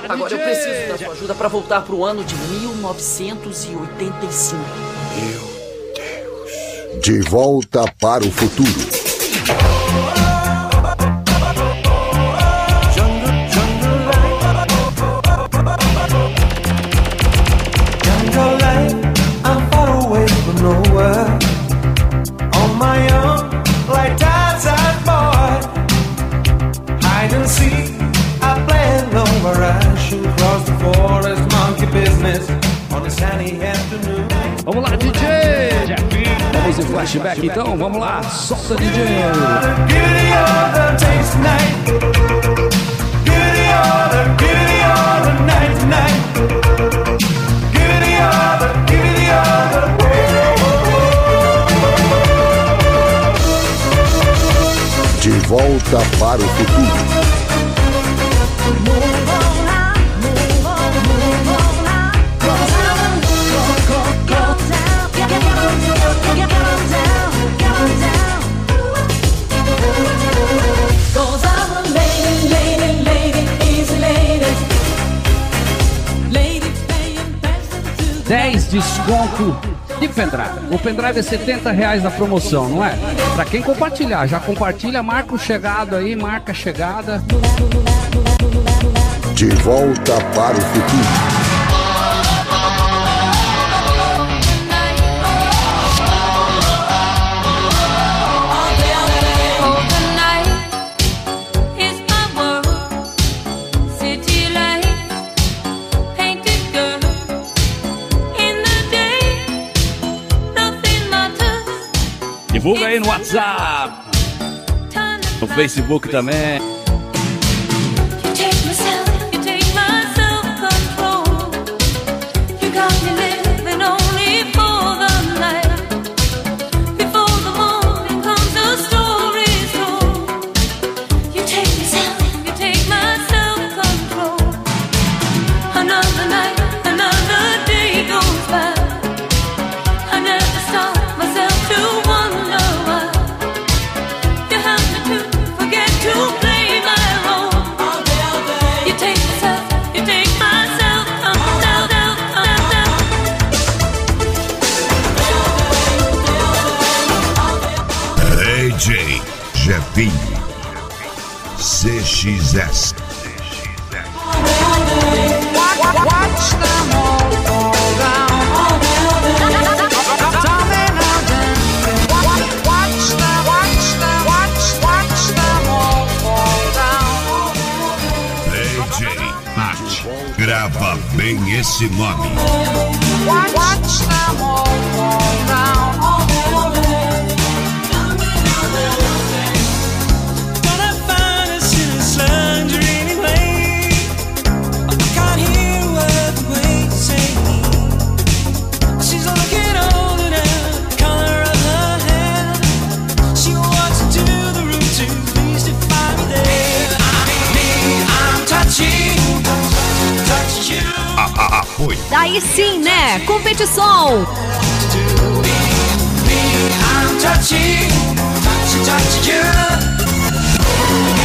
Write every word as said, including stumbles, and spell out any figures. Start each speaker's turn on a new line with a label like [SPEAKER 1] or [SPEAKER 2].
[SPEAKER 1] Agora eu preciso da sua ajuda pra voltar pro ano de mil novecentos e oitenta e cinco.
[SPEAKER 2] Meu Deus.
[SPEAKER 3] De volta para o futuro.
[SPEAKER 4] Nowhere on my own, like Tarzan boy. Hide and seek, I play alone where I should cross the forest, monkey business on a sunny afternoon.
[SPEAKER 5] Vamos lá, D J! Vamos em flashback então, vamos lá, solta D J!
[SPEAKER 4] Giddy on the taste night. Giddy on the, giddy on the night tonight. Giddy on the, giddy on the.
[SPEAKER 3] De volta para o futuro.
[SPEAKER 5] dez desconto de pendrive. O pendrive é setenta reais na promoção, não é? Pra quem compartilhar, já compartilha, marca o chegado aí, marca a chegada.
[SPEAKER 3] De volta para o futuro.
[SPEAKER 5] Divulga aí no WhatsApp, no Facebook também.
[SPEAKER 2] D J Jefinho C X S.
[SPEAKER 4] Watch them all fall down. Tell me now, then. Watch them, watch them, watch, watch them all fall down.
[SPEAKER 2] D J Nath, grava bem esse nome.
[SPEAKER 4] Watch them all fall down.
[SPEAKER 2] Apoio.
[SPEAKER 6] Daí sim, né? Competição.
[SPEAKER 4] I'm touchy, touchy, touchy you.